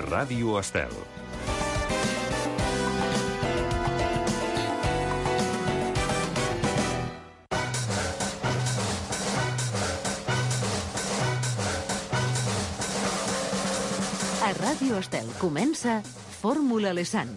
Ràdio Estel. A Ràdio Estel comença Fórmula Lesan.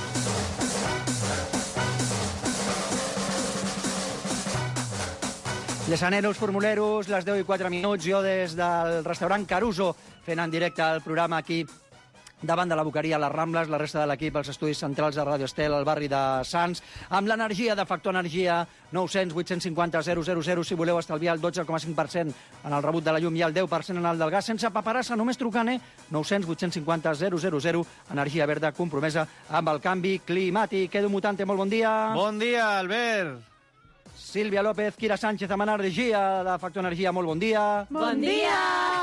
Lesaneros, formuleros, les 10 i 4 minuts, jo des del restaurant Caruso, fent en directe el programa aquí davant de la Boqueria Les Rambles, la resta de l'equip als estudis centrals de Ràdio Estel, al barri de Sants, amb l'energia de Factor Energia, 900 850 000, si voleu estalviar el 12,5% en el rebut de la llum i el 10% en el del gas, sense paperassa, només trucant, 900 850 000, energia verda compromesa amb el canvi climàtic. Edu Mutante, molt bon dia. Bon dia, Albert. Sílvia López, Kira Sánchez, amb energia de Factor Energia, molt bon dia. Bon dia!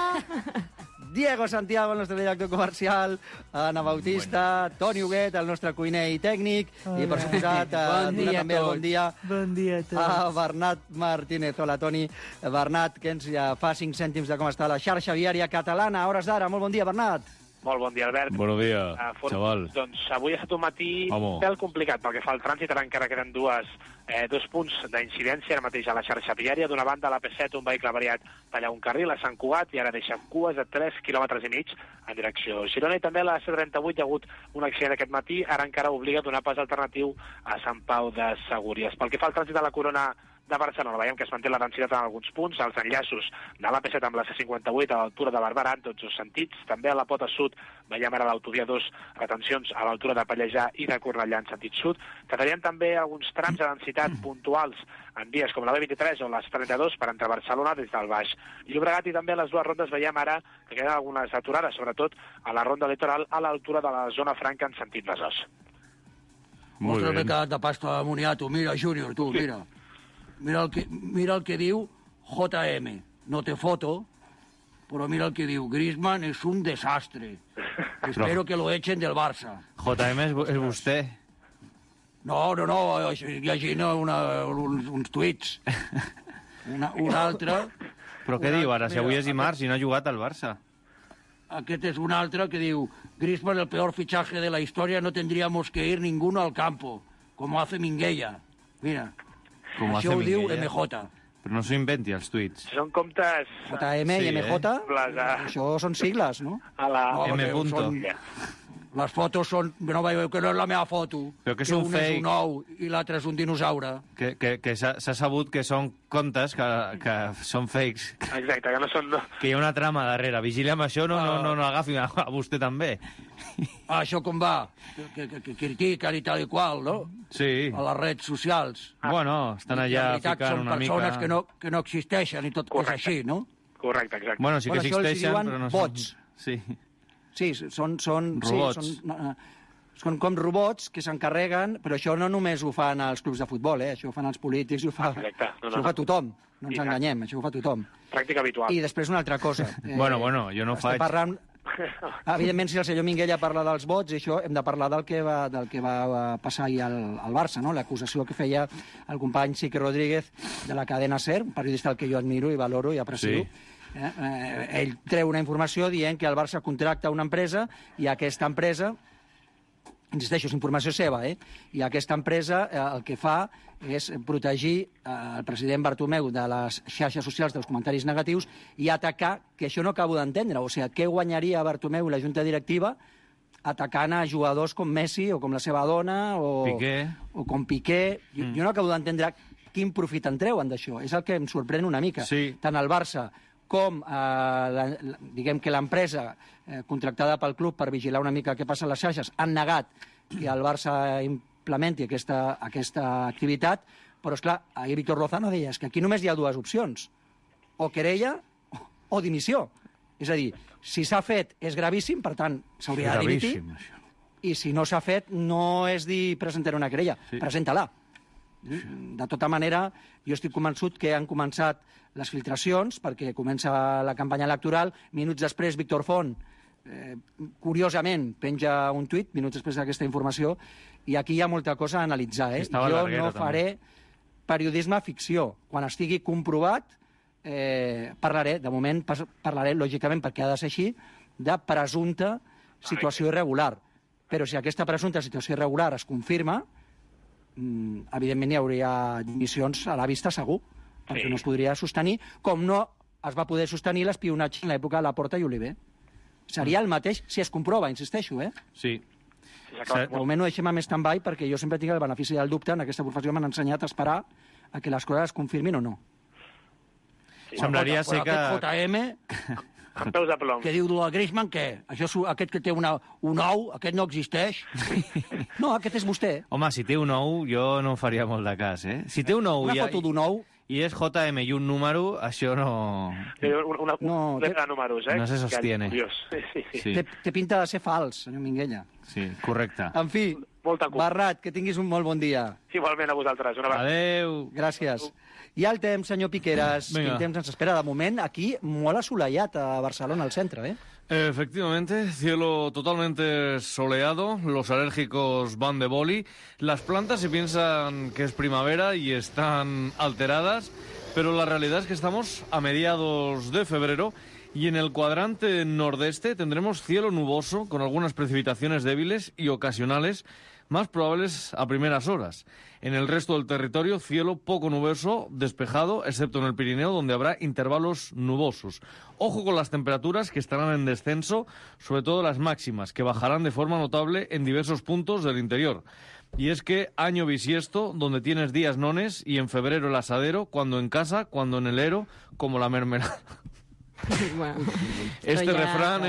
Diego Santiago, el nostre director comercial, Anna Bautista, Toni Huguet, el nostre cuiner i tècnic, i per suposat, donar també el bon dia a Bernat Martínez. Hola, Toni. Bernat, que ens fa 5 cèntims de com està la xarxa viària catalana a hores d'ara. Molt bon dia, Bernat. Molt bon dia, Albert. Bon dia, xaval. Doncs avui ha estat un matí pèl complicat pel que fa al trànsit. Ara encara queden dos punts d'incidència ara mateix a la xarxa viària. D'una banda, a l'AP7, un vehicle variat talla un carril a Sant Cugat i ara deixa cues de 3,5 quilòmetres en direcció Girona. I també a la C38 hi ha hagut un accident aquest matí. Ara encara obliga a donar pas alternatiu a Sant Pau de Segúries. Pel que fa al trànsit a la Corona de Barcelona, veiem que es manté la densitat en alguns punts, els enllaços de l'AP7 amb la C58 a l'altura de Barberà en tots els sentits, també a la pota sud veiem ara l'autovia 2 retencions a l'altura de Pallejà i de Cornellà en sentit sud. Trataríem també alguns trams de densitat puntuals en vies com la B23 o les 32 per entre Barcelona des del Baix Llobregat, i també a les dues rondes veiem ara que queden algunes aturades, sobretot a la ronda litoral a l'altura de la zona franca en sentit Besòs. Mostra que de pasta de moniato. Mira, Júnior, tu, mira. Mira el que diu JM. No té foto, però mira el que diu. Griezmann és un desastre. Espero que lo echen del Barça. JM és vostè. No, llegint uns tuits. Un altre... Però què diu ara? Si avui és dimarts i no ha jugat al Barça. Aquest és un altre que diu: Griezmann, el peor fichaje de la historia, no tendríamos que ir ninguno al campo, como hace Minguella. Mira, això ho diu MJ. Però no s'ho inventi, els tuits. Són comptes... JM i MJ, això són sigles, no? A la... M. Les fotos són... No veieu que no és la meva foto. Però que és un fake. Un és un ou i l'altre és un dinosaure. Que s'ha sabut que són comptes que són fakes. Exacte, que no són... Que hi ha una trama darrere. Vigili amb això, no agafi a vostè també. Això com va? Que critiquen i tal i qual, no? Sí. A les redes socials. Bueno, estan allà ficant una mica... Són persones que no existeixen i tot és així, no? Correcte, exacte. Bueno, sí que existeixen, però no són... bots. Sí. Sí, són robots. Són com robots que s'encarreguen, però això no només ho fan els clubs de futbol, això ho fan els polítics, ho fa tothom, no ens enganyem, això ho fa tothom. Pràctica habitual. I després una altra cosa. Bueno, jo no faig... Evidentment, si el senyor Minguella parla dels vots, això hem de parlar del que va passar ahir al Barça, no? L'acusació que feia el company Sique Rodríguez de la cadena SER, un periodista al que jo admiro i valoro i aprecio. Sí. Ell treu una informació dient que el Barça contracta una empresa i aquesta empresa, insisteixo, és informació seva, i aquesta empresa el que fa és protegir el president Bartomeu de les xarxes socials dels comentaris negatius i atacar, que això no acabo d'entendre, o sigui, què guanyaria Bartomeu i la junta directiva atacant a jugadors com Messi o com la seva dona o com Piqué. Jo no acabo d'entendre quin profit en treuen d'això, és el que em sorprèn una mica. Sí. Tant el Barça com diguem que l'empresa contractada pel club per vigilar una mica què passa a les xarxes han negat que el Barça implementi aquesta activitat, però esclar, ahir Víctor Lozano deia que aquí només hi ha dues opcions, o querella o dimissió. És a dir, si s'ha fet és gravíssim, per tant s'hauria de dimitir, i si no s'ha fet no és dir presentaré una querella, presenta-la. De tota manera, jo estic convençut que han començat les filtracions perquè comença la campanya electoral. Minuts després, Víctor Font, curiosament, penja un tuit, minuts després d'aquesta informació, i aquí hi ha molta cosa a analitzar. Jo no faré periodisme ficció. Quan estigui comprovat, parlaré, de moment parlaré, lògicament, perquè ha de ser així, de presumpte situació irregular. Però si aquesta presumpta situació irregular es confirma, evidentment hi hauria dimissions a la vista segur, perquè no es podria sostenir, com no es va poder sostenir l'espionatge en l'època de Laporta i Oliver. Seria el mateix si es comprova, insisteixo, Sí. De moment ho deixem a més stand-by perquè jo sempre tinc el benefici del dubte. En aquesta professió m'han ensenyat a esperar a que les coses es confirmin o no. Semblaria ser que... Aquest JM... Amb peus de plom. Què diu de la Griezmann, què? Aquest que té un ou, aquest no existeix? No, aquest és vostè. Home, si té un ou, jo no faria molt de cas, eh? Si té un ou Una foto d'un ou... I és JM i un número, això no... Una letra de números, no se sostiene. Sí. Té pinta de ser fals, senyor Minguella. Sí, correcte. En fi, Barrat, que tinguis un molt bon dia. Igualment a vosaltres. Adeu. Gràcies. I el temps, senyor Piqueras. Quin temps ens espera? De moment, aquí, molt assolellat a Barcelona, al centre, eh? Efectivamente, cielo totalmente soleado, los alérgicos van de boli, las plantas se piensan que es primavera y están alteradas, pero la realidad es que estamos a mediados de febrero y en el cuadrante nordeste tendremos cielo nuboso con algunas precipitaciones débiles y ocasionales más probables a primeras horas. En el resto del territorio, cielo poco nuboso, despejado, excepto en el Pirineo, donde habrá intervalos nubosos. Ojo con las temperaturas que estarán en descenso, sobre todo las máximas, que bajarán de forma notable en diversos puntos del interior. Y es que año bisiesto, donde tienes días nones, y en febrero el asadero, cuando en casa, cuando en enero, como la mermelada. Bueno, Este refrán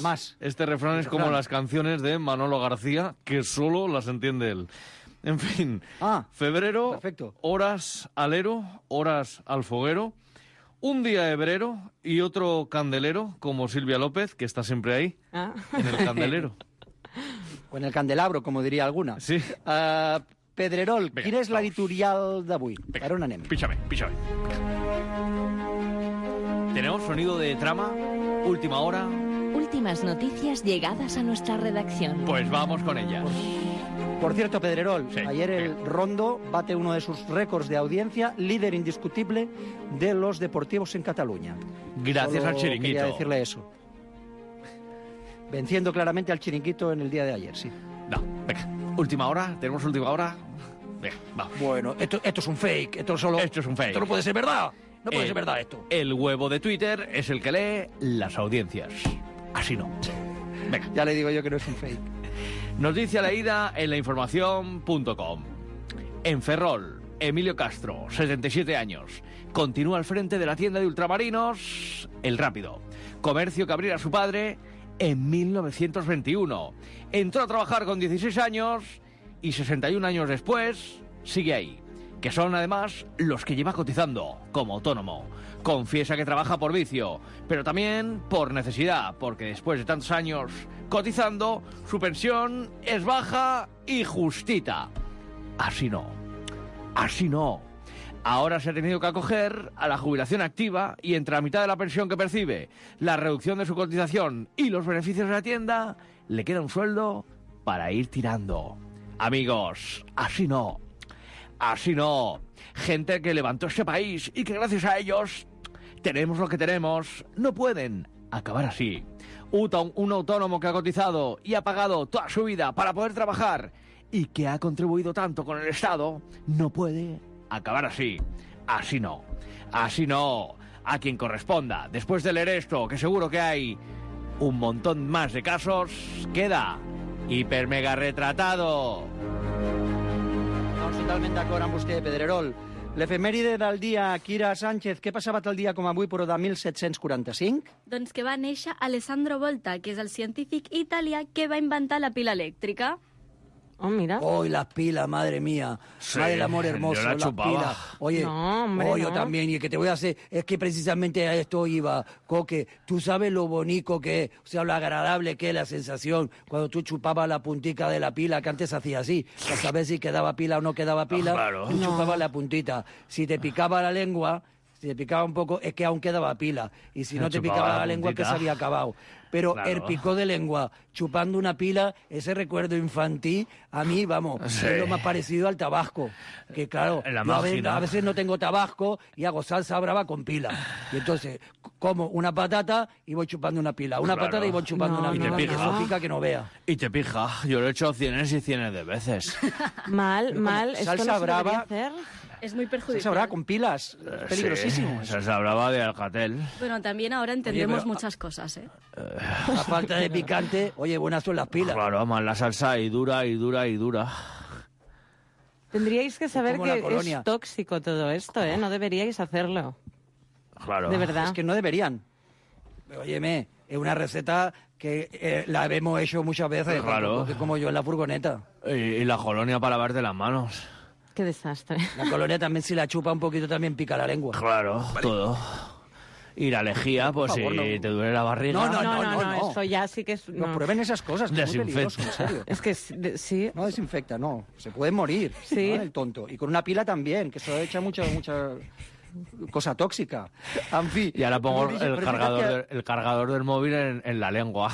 es como refrán. las canciones de Manolo García, que solo las entiende él. En fin, febrero, perfecto. Horas alero, horas al foguero, un día hebrero y otro candelero, como Silvia López, que está siempre ahí, en el candelero. O en el candelabro, como diría alguna. Sí. Pedrerol, Vinga, quin és l'editorial d'avui? Vinga, Per on anem? Píchame. Tenemos sonido de trama, última hora. últimas noticias llegadas a nuestra redacción. Pues vamos con ellas. Por cierto, Pedrerol, Sí, ayer el Rondo bate uno de sus récords de audiencia, líder indiscutible de los deportivos en Cataluña. Gracias Solo al chiringuito. Quería decirle eso. Venciendo claramente al chiringuito en el día de ayer, sí. No, venga, última hora, tenemos última hora. Venga, vamos. Bueno, esto es un fake, esto es un fake. Esto no puede ser verdad. No puede ser verdad esto. El huevo de Twitter es el que lee las audiencias. Así no. Venga. Ya le digo yo que no es un fake. Noticia leída en lainformación.com. En Ferrol, Emilio Castro, 77 años, continúa al frente de la tienda de ultramarinos El Rápido, comercio que abriera su padre en 1921. Entró a trabajar con 16 años y 61 años después sigue ahí, que son además los que lleva cotizando como autónomo. Confiesa que trabaja por vicio, pero también por necesidad, porque después de tantos años cotizando, su pensión es baja y justita. Así no. Así no. Ahora se ha tenido que acoger a la jubilación activa y entre la mitad de la pensión que percibe, la reducción de su cotización y los beneficios de la tienda, le queda un sueldo para ir tirando. Amigos, así no. Así no. Gente que levantó este país y que gracias a ellos tenemos lo que tenemos. No pueden acabar así. Un autónomo que ha cotizado y ha pagado toda su vida para poder trabajar y que ha contribuido tanto con el Estado, no puede acabar así. Así no. Así no. A quien corresponda. Después de leer esto, que seguro que hay un montón más de casos, queda hiper mega retratado. Doncs totalment d'acord amb vostè, Pedrerol. L'efemèride del dia, Kira Sánchez, què passava tal dia com avui, però de 1745? Doncs que va néixer Alessandro Volta, que és el científic italià que va inventar la pila elèctrica. Oh, mira. ¡Ay, las pilas, madre mía! Sí, Madre del amor hermoso, yo la las chupaba. pilas. Oye, No, hombre, yo no. también, y que te voy a hacer... Es que precisamente a esto iba, Coque. Tú sabes lo bonito que es, o sea, lo agradable que es la sensación cuando tú chupabas la puntica de la pila, que antes hacía así, para saber si quedaba pila o no quedaba pila. Claro. Tú chupabas la puntita. Si te picaba la lengua... si te picaba un poco, es que aún quedaba pila. Y si no te picaba la lengua, que se había acabado. Pero el picó de lengua chupando una pila, ese recuerdo infantil, a mí, vamos, es lo más parecido al tabasco. Que claro, a veces no tengo tabasco y hago salsa brava con pila. Y entonces como una patata y voy chupando una pila. Una patata y voy chupando una pila. Y eso pica que no vea. Y te pija. Yo lo he hecho cienes y cienes de veces. Mal. Esto no se debería hacer. Es muy perjudicial. Salsa brava con pilas, peligrosísimo. Salsa brava de Alcatel. Bueno, también ahora entendemos muchas cosas, ¿eh? A falta de picante, oye, buenas son las pilas. Claro, más la salsa y dura. Tendríais que saber como la que colonia. es tóxico todo esto, ¿eh? No deberíais hacerlo. Claro. De verdad. Es que no deberían. Óyeme, es una receta que la hemos hecho muchas veces, Claro. como yo en la furgoneta. Y la colonia para lavarte las manos. Qué desastre. La colonia también, si la chupa un poquito, también pica la lengua. Claro, todo. Y la lejía, pues Por favor, si no. te duele la barriga. No. Esto ya sí que es... No No. prueben esas cosas, que es muy peligroso, en serio. Es que sí. No desinfecta, no. Se puede morir, Sí. ¿no? El tonto. Y con una pila también, que eso echa mucha cosa tóxica. En fi... Y ahora pongo però el fíjate que el cargador del móvil en la lengua.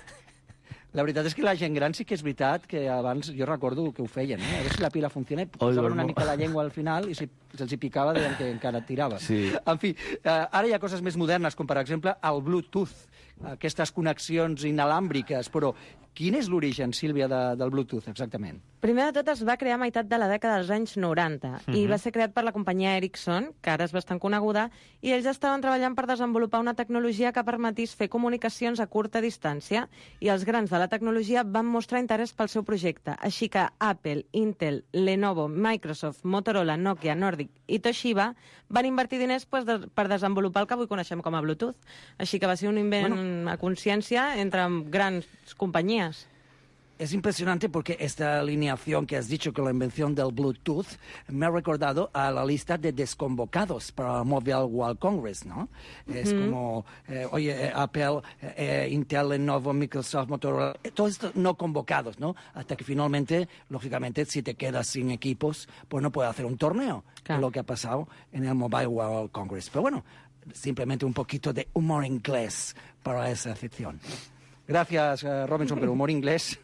La veritat és que la gent gran sí que és veritat que abans jo recordo que ho feien, a veure si la pila funciona, posaven una mica la llengua al final i si se'ls hi picava deien que encara tirava. Sí. En fi, ara hi ha coses més modernes, com per exemple el Bluetooth, aquestes connexions inalàmbriques, però quin és l'origen, Sílvia, del Bluetooth, exactament? Primer de tot es va crear a meitat de la dècada dels anys 90 i va ser creat per la companyia Ericsson, que ara és bastant coneguda, i ells estaven treballant per desenvolupar una tecnologia que permetís fer comunicacions a curta distància i els grans de la tecnologia van mostrar interès pel seu projecte. Així que Apple, Intel, Lenovo, Microsoft, Motorola, Nokia, Nordic i Toshiba van invertir diners per desenvolupar el que avui coneixem com a Bluetooth. Així que va ser un invent a consciència entre grans companyies. Es impresionante porque esta alineación que has dicho con la invención del Bluetooth me ha recordado a la lista de desconvocados para el Mobile World Congress, ¿no? Es como, oye, Apple, Intel, Lenovo, Microsoft, Motorola, todos estos no convocados, ¿no? Hasta que finalmente, lógicamente, si te quedas sin equipos, pues no puedes hacer un torneo, que es lo que ha pasado en el Mobile World Congress. Pero bueno, simplemente un poquito de humor inglés para esa sección. Gracias, Robinson, pero humor inglés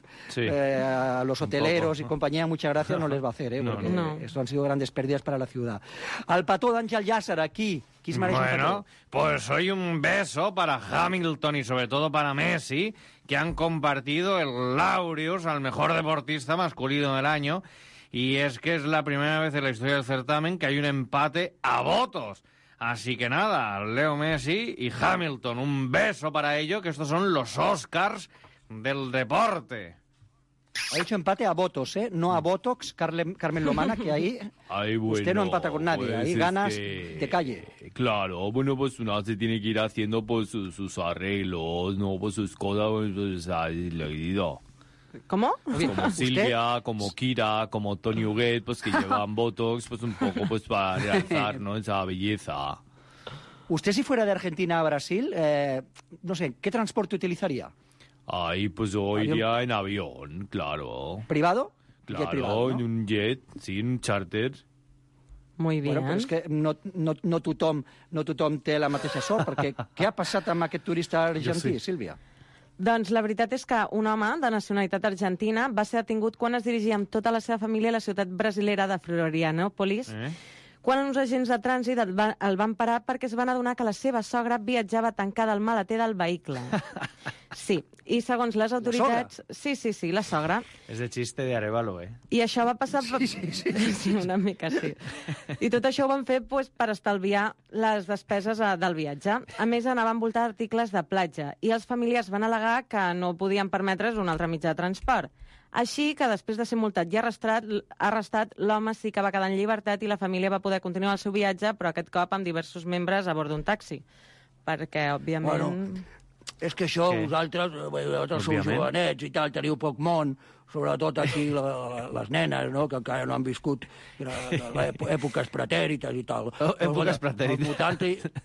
a los hoteleros y compañía, muchas gracias, no les va a hacer, porque esto han sido grandes pérdidas para la ciudad. Al pató d'Àngel Llàcer, aquí. ¿Qui es merece un Bueno, petó? pues hoy un beso para Hamilton y sobre todo para Messi, que han compartido el Laureus al mejor deportista masculino del año. Y es que es la primera vez en la historia del certamen que hay un empate a votos. Así que nada, Leo Messi y Hamilton, un beso para ello, que estos son los Oscars del deporte. Ha hecho empate a votos, ¿eh? No a Botox, Carmen Lomana, que ahí usted no empata con nadie, ahí ganas de calle. Claro, bueno, pues uno se tiene que ir haciendo pues sus arreglos, ¿no? Pues sus cosas, pues ahí lo he ido. ¿Cómo? Como Silvia, como Kira, como Tony Huguet, pues que llevan Botox, pues un poco pues para realzar, ¿no? Esa belleza. Usted si fuera de Argentina a Brasil, no sé, ¿qué transporte utilizaría? Ay, pues yo iría en avión, claro. ¿Privado? Claro, Jet privado, ¿no? en un jet, sí, en un charter. Muy bien. Bueno, però és que no tothom té la mateixa sort, perquè què ha passat amb aquest turista argentí, Sílvia? Doncs la veritat és que un home de nacionalitat argentina va ser detingut quan es dirigia amb tota la seva família a la ciutat brasilera de Florianópolis, quan uns agents de trànsit el van parar perquè es van adonar que la seva sogra viatjava tancada al maleter del vehicle. Sí, i segons les autoritats... Sí, la sogra. És de xiste de Arevalo, I això va passar... Sí, una mica sí. I tot això ho van fer per estalviar les despeses del viatge. A més, anava envoltat d'articles de platja i els familiars van al·legar que no podien permetre's un altre mitjà de transport. Així que, després de ser multat i arrestat, l'home sí que va quedar en llibertat i la família va poder continuar el seu viatge, però aquest cop amb diversos membres a bord d'un taxi. Perquè, òbviament... Bueno, és que això, vosaltres sou jovenets i tal, teniu poc món, sobretot aquí les nenes, no?, que encara no han viscut èpoques pretèrites i tal. Èpoques pretèrites.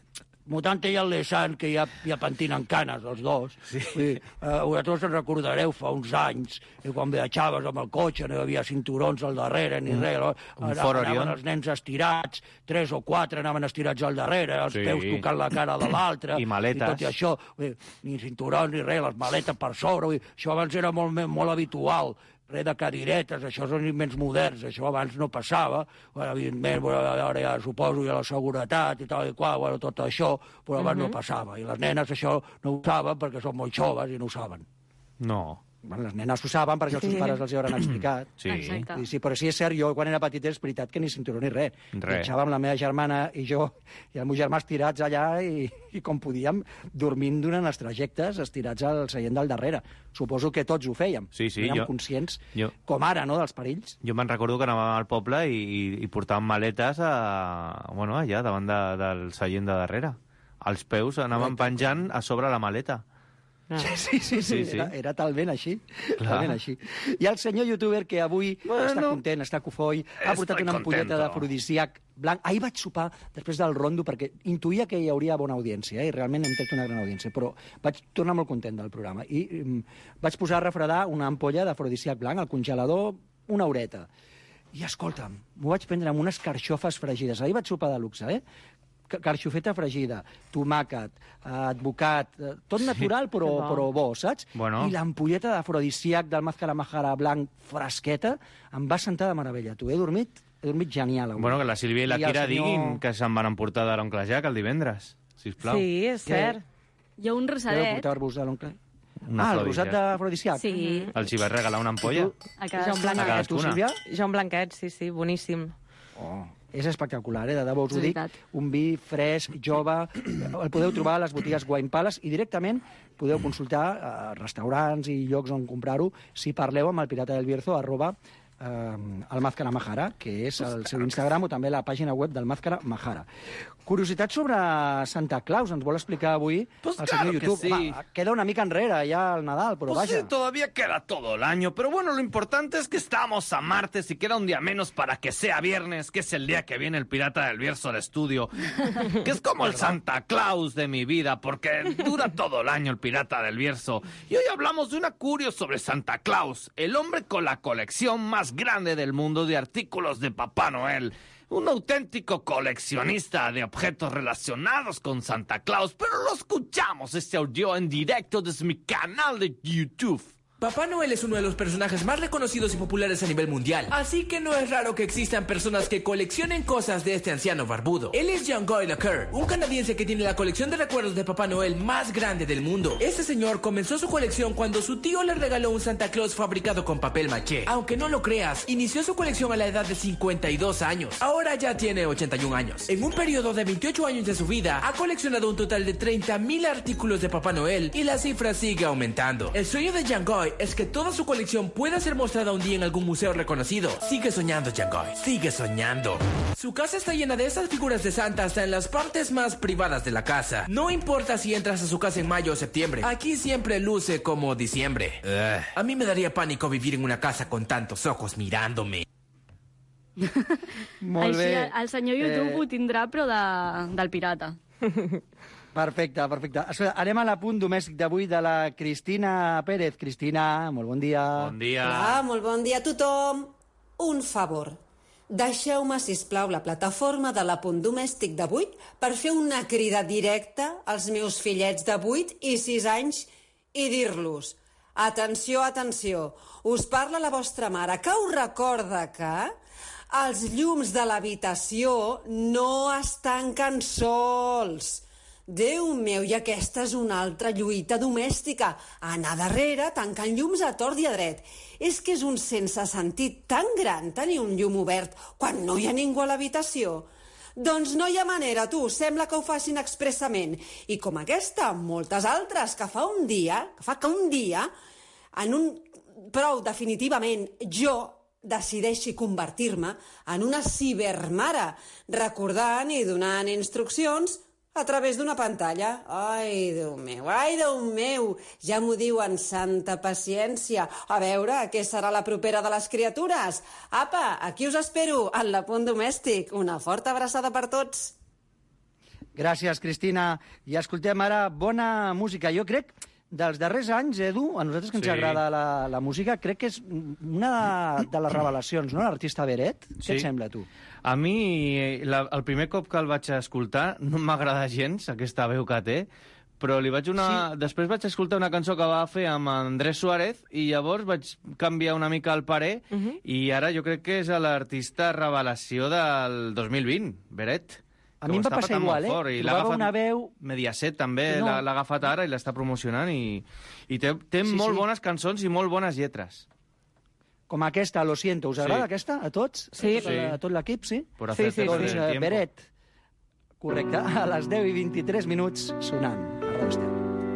Mutante i el Lesan, que ja pentinen canes, els dos. Sí. Vosaltres en recordareu fa uns anys, quan viatjaves amb el cotxe, no hi havia cinturons al darrere ni res. Anaven els nens estirats, 3 o 4 anaven estirats al darrere, els peus tocant la cara de l'altre. I maletes. I tot i això, ni cinturons ni res, les maletes per sobre. Això abans era molt habitual. Res de cadiretes, això són invents moderns, això abans no passava, evidentment, ara ja suposo la seguretat i tal i qual, tot això, però abans no passava, i les nenes això no ho saben perquè són molt joves i no ho saben. No. Bueno, les nenes ho saben perquè els seus pares els hi hauran explicat. Sí. Sí, però sí és cert, jo quan era petit és veritat que ni cinturó ni res. Viatjàvem la meva germana i jo i el meu germà estirats allà i com podíem, dormint durant els trajectes, estirats al seient del darrere. Suposo que tots ho fèiem. Sí, érem conscients, com ara, no?, dels perills. Jo me'n recordo que anàvem al poble i portàvem maletes allà davant del seient de darrere. Els peus anaven penjant a sobre la maleta. Sí. Era talment així. I el senyor youtuber que avui està content, està cofoi, ha portat una ampolleta d'afrodisíac blanc. Ahir vaig sopar després del rondo perquè intuïa que hi hauria bona audiència, i realment hem tret una gran audiència, però vaig tornar molt content del programa. I vaig posar a refredar una ampolla d'afrodisíac blanc al congelador una horeta. I escolta'm, m'ho vaig prendre amb unes carxofes fregides. Ahir vaig sopar de luxe, carxofeta fregida, tomàquet, advocat, tot natural però bo, saps? Bueno. I l'ampolleta d'afrodisíac del Máscara Majara blanc fresqueta em va sentar de meravella. Tu he dormit genial avui. Bueno, que la Sílvia i la Kira diguin que se'n van emportar de l'oncle Jack el divendres, sisplau. Sí, és cert. Hi ha un rosadet. Què portar-vos de l'oncle? El rosat d'afrodisíac? Sí. Els hi vas regalar una ampolla? A cadascuna. Tu, Sílvia? Jo un blanquet, sí, boníssim. És espectacular, de debò us ho dic. Un vi fresc, jove, el podeu trobar a les botigues Wine Palace i directament podeu consultar restaurants i llocs on comprar-ho si parleu amb el Pirata del Bierzo, @ el Mázcara Majara, que és el seu Instagram, o també la pàgina web del Mázcara Majara. Curiositat sobre Santa Claus, ens vol explicar avui el senyor YouTube. Sí. Queda una mica enrere ya el Nadal, pero vaya. Sí, todavía queda todo el año, pero bueno, lo importante es que estamos a martes y queda un día menos para que sea viernes, que es el día que viene el Pirata del Bierzo al estudio, que es como el Santa Claus de mi vida, porque dura todo el año el Pirata del Bierzo. Y hoy hablamos de una curio sobre Santa Claus, el hombre con la colección más grande del mundo de artículos de Papá Noel. Un auténtico coleccionista de objetos relacionados con Santa Claus, pero lo escuchamos este audio en directo desde mi canal de YouTube. Papá Noel es uno de los personajes más reconocidos y populares a nivel mundial, así que no es raro que existan personas que coleccionen cosas de este anciano barbudo. Él es John Goyle Kerr, un canadiense que tiene la colección de recuerdos de Papá Noel más grande del mundo. Este señor comenzó su colección cuando su tío le regaló un Santa Claus fabricado con papel maché. Aunque no lo creas, inició su colección a la edad de 52 años. Ahora ya tiene 81 años. En un periodo de 28 años de su vida, ha coleccionado un total de 30,000 artículos de Papá Noel y la cifra sigue aumentando. El sueño de John Goyle es que toda su colección pueda ser mostrada un día en algún museo reconocido. Sigue soñando, John Goyle. Sigue soñando. Su casa está llena de estas figuras de Santa hasta en las partes más privadas de la casa. No importa si entras a su casa en mayo o septiembre. Aquí siempre luce como diciembre. A mí me daría pánico vivir en una casa con tantos ojos mirándome. Molt bé. Així, el senyor YouTube ho tindrà, però del pirata. Perfecte, perfecte. Anem a l'apunt domèstic d'avui de la Cristina Pérez. Cristina, molt bon dia. Bon dia. Hola, molt bon dia a tothom. Un favor. Deixeu-me, sisplau, la plataforma de l'apunt domèstic d'avui per fer una crida directa als meus fillets de 8 i 6 anys i dir-los: atenció, atenció, us parla la vostra mare, que us recorda que els llums de l'habitació no es tanquen sols. Déu meu, i aquesta és una altra lluita domèstica. Anar darrere tancant llums a tort i a dret. És que és un sense sentit tan gran tenir un llum obert quan no hi ha ningú a l'habitació. Doncs no hi ha manera, tu. Sembla que ho facin expressament. I com aquesta, moltes altres, que fa que un dia, prou definitivament, jo decideixi convertir-me en una cibermare, recordant i donant instruccions a través d'una pantalla. Ai, Déu meu, ja m'ho diuen, santa paciència. A veure, què serà la propera de les criatures? Apa, aquí us espero, en l'apunt domèstic. Una forta abraçada per tots. Gràcies, Cristina. I escoltem ara bona música. Jo crec, dels darrers anys, Edu, a nosaltres que ens agrada la música, crec que és una de les revelacions, no?, l'artista Beret. Què et sembla, tu? A mi, el primer cop que el vaig escoltar, no m'agrada gens, aquesta veu que té, però després vaig escoltar una cançó que va fer amb Andrés Suárez i llavors vaig canviar una mica el parer i ara jo crec que és l'artista revelació del 2020, Beret. A mi em va passar igual, Trobava una veu... Mediaset també l'ha agafat ara i l'està promocionant i té molt bones cançons i molt bones lletres. Com aquesta, Lo siento. Us agrada aquesta, a tots? Sí. A tot l'equip, sí? Sí. Doncs Beret, correcte, a les 10:23 sonant a Radio Estel.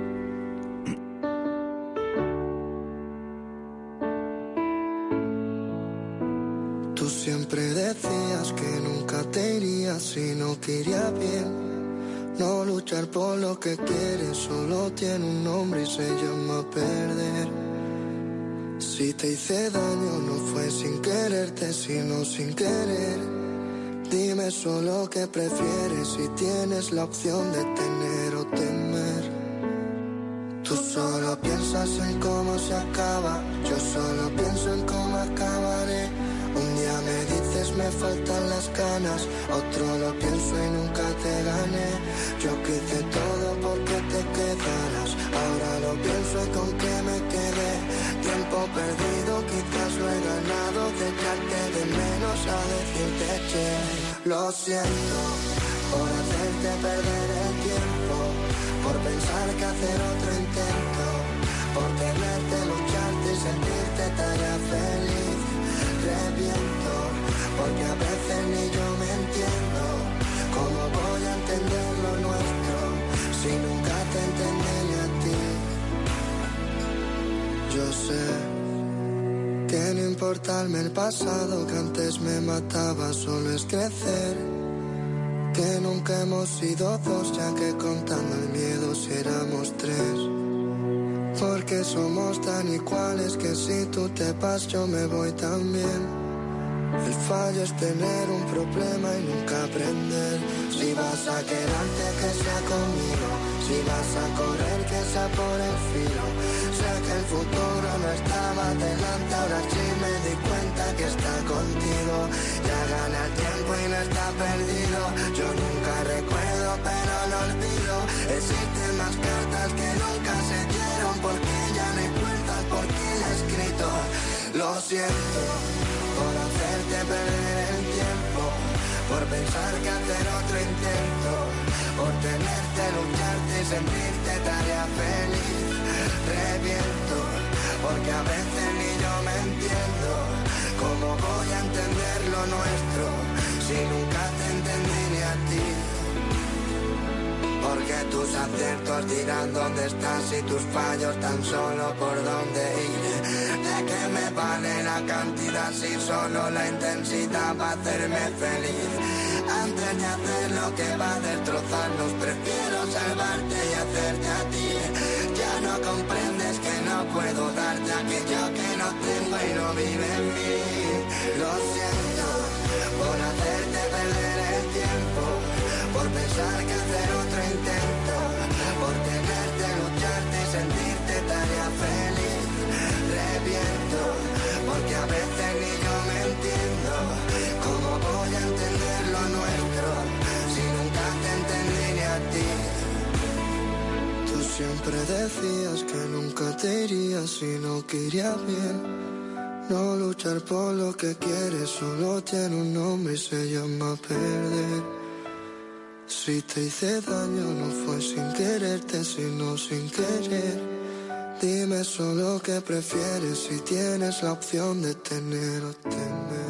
Tú siempre decías que nunca te irías si no te iría bien. No luchar por lo que quieres solo tiene un nombre y se llama perder. Si te hice daño no fue sin quererte, sino sin querer. Dime solo qué prefieres si tienes la opción de tener o temer. Tú solo piensas en cómo se acaba, yo solo pienso en cómo acabaré. Un día me dices me faltan las ganas, otro lo pienso y nunca te gané. Yo que hice todo porque te quedaras, ahora lo pienso y con qué me quedé. Tiempo perdido, quizás lo he ganado, de echarte de menos a decirte che. Lo siento por hacerte perder el tiempo, por pensar que hacer otro intento, por tenerte, lucharte y sentirte tarea feliz. Reviento, porque a veces ni yo me entiendo. ¿Cómo voy a entender lo nuestro si nunca te entendí ni a ti? Yo sé que no importarme el pasado que antes me mataba, solo es crecer. Que nunca hemos sido dos, ya que contando el miedo si éramos tres. Porque somos tan iguales que si tú te vas yo me voy también. El fallo es tener un problema y nunca aprender. Si vas a quedarte que sea conmigo, si vas a correr que sea por el filo. Sé que el futuro no estaba delante, ahora sí me di cuenta que está contigo. Ya gana el tiempo y no está perdido. Yo nunca recuerdo pero no olvido. Existen más cartas que nunca se dieron, porque ya no hay cuentas, porque la he escrito. Lo siento por hacerte perder el tiempo, por pensar que hacer otro intento, por tenerte, lucharte y sentirte tarea feliz. Reviento, porque a veces ni yo me entiendo. ¿Cómo voy a entender lo nuestro si nunca te entendí ni a ti? Porque tus aciertos dirán dónde estás y tus fallos tan solo por dónde ir. ¿De qué me vale la cantidad si solo la intensidad va a hacerme feliz? Antes de hacer lo que va a destrozarnos, prefiero salvarte y hacerte a ti. Ya no comprendes que no puedo darte aquello que no tengo y no vive en mí. Lo siento por hacerte perder el tiempo, por pensar que hacer otro intento, por tenerte, lucharte y sentirte tarea feliz. Reviento, porque a veces ni yo me entiendo. ¿Cómo voy a entender lo nuestro si nunca te entendí ni a ti? Tú siempre decías que nunca te irías si no quería bien. No luchar por lo que quieres solo tiene un nombre y se llama perder. Si te hice daño no fue sin quererte, sino sin querer. Dime solo qué prefieres si tienes la opción de tener o temer.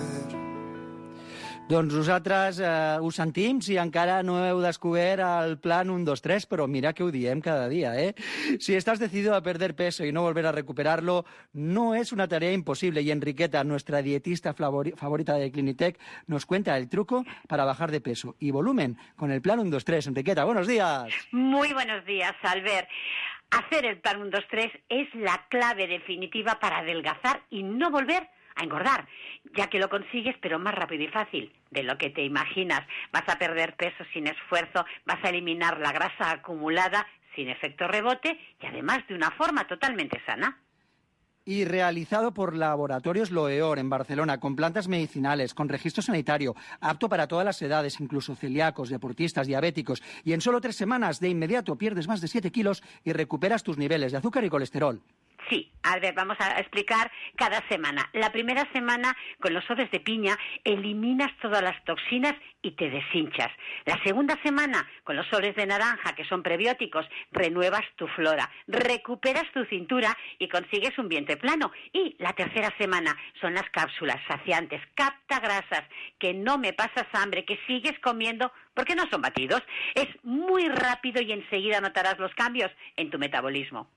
Doncs nosaltres ho sentim si encara no heu descobert el plan 1, 2, 3, però mira que ho diem cada dia, ¿eh? Si estás decidido a perder peso y no volver a recuperarlo, no es una tarea imposible. Y Enriqueta, nuestra dietista favorita de Clinitec, nos cuenta el truco para bajar de peso y volumen con el plan 1, 2, 3. Enriqueta, buenos días. Muy buenos días, Albert. Hacer el plan 1, 2, 3 es la clave definitiva para adelgazar y no volver a engordar, ya que lo consigues, pero más rápido y fácil de lo que te imaginas. Vas a perder peso sin esfuerzo, vas a eliminar la grasa acumulada sin efecto rebote y además de una forma totalmente sana. Y realizado por Laboratorios Loeor en Barcelona, con plantas medicinales, con registro sanitario, apto para todas las edades, incluso celíacos, deportistas, diabéticos. Y en solo 3 semanas, de inmediato, pierdes más de 7 kilos y recuperas tus niveles de azúcar y colesterol. Sí, a ver, vamos a explicar cada semana. La primera semana, con los sobres de piña, eliminas todas las toxinas y te deshinchas. La segunda semana, con los sobres de naranja, que son prebióticos, renuevas tu flora, recuperas tu cintura y consigues un vientre plano. Y la tercera semana son las cápsulas saciantes, capta grasas, que no me pasas hambre, que sigues comiendo porque no son batidos. Es muy rápido y enseguida notarás los cambios en tu metabolismo.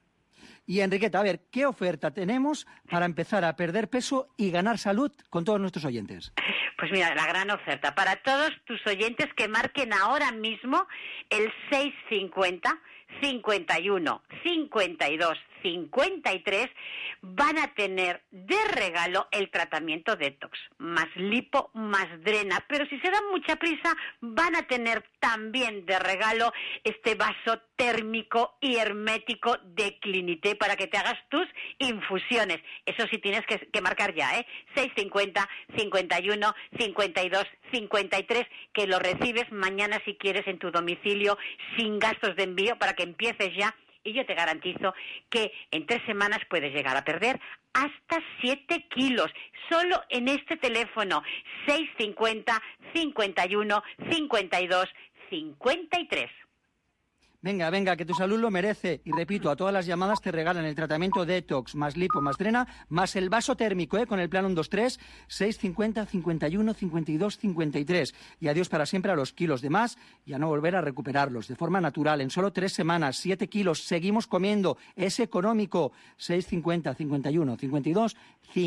Y Enriqueta, a ver, ¿qué oferta tenemos para empezar a perder peso y ganar salud con todos nuestros oyentes? Pues mira, la gran oferta para todos tus oyentes que marquen ahora mismo el 650 51 52 53 van a tener de regalo el tratamiento detox, más lipo, más drena, pero si se dan mucha prisa van a tener también de regalo este vaso térmico y hermético de Clinité para que te hagas tus infusiones. Eso sí tienes que marcar ya, 650 51 52 53, que lo recibes mañana si quieres en tu domicilio sin gastos de envío para que empieces ya. Y yo te garantizo que en 3 semanas puedes llegar a perder hasta 7 kilos. Solo en este teléfono, 650 51 52 53. Venga, que tu salud lo merece. Y repito, a todas las llamadas te regalan el tratamiento Detox, más lipo, más drena, más el vaso térmico, con el plan 1, 2, 3, 650 51 52 53. Y adiós para siempre a los kilos de más y a no volver a recuperarlos. De forma natural, en solo 3 semanas, 7 kilos, seguimos comiendo. Es económico. 650 51 52